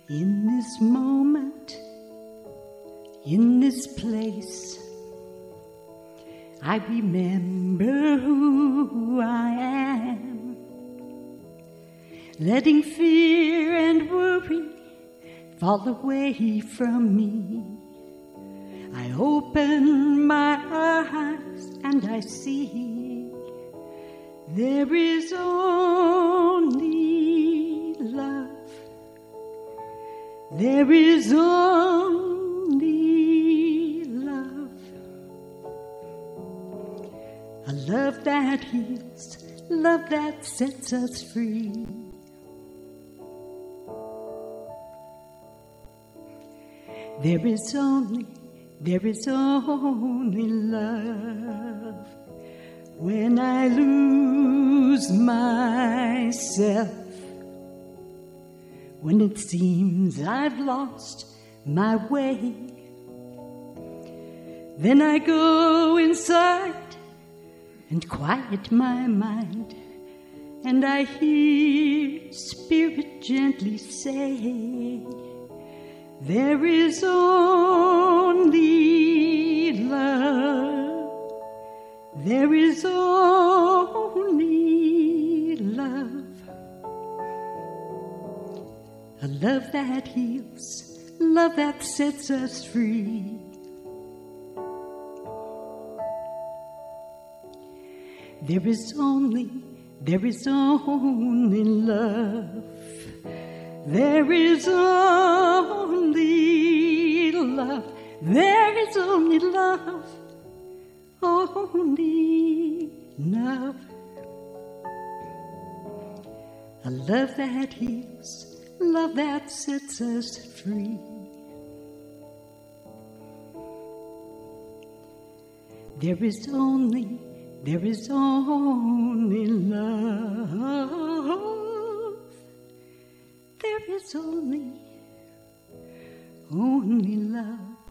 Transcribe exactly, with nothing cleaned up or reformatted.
In this moment, in this place, I remember who I am, letting fear and worry fall away from me. I open my eyes and I see there is only love. There is only love. A love that heals, love that sets us free. There is only, there is only love. When I lose myself, when it seems I've lost my way, then I go inside and quiet my mind, and I hear Spirit gently say, there is only love. There is only love. A love that heals, love that sets us free. There is only, there is only love. There is only love. There is only love. Only love. A love that heals, love that sets us free. There is only, there is only love. There is only, only love.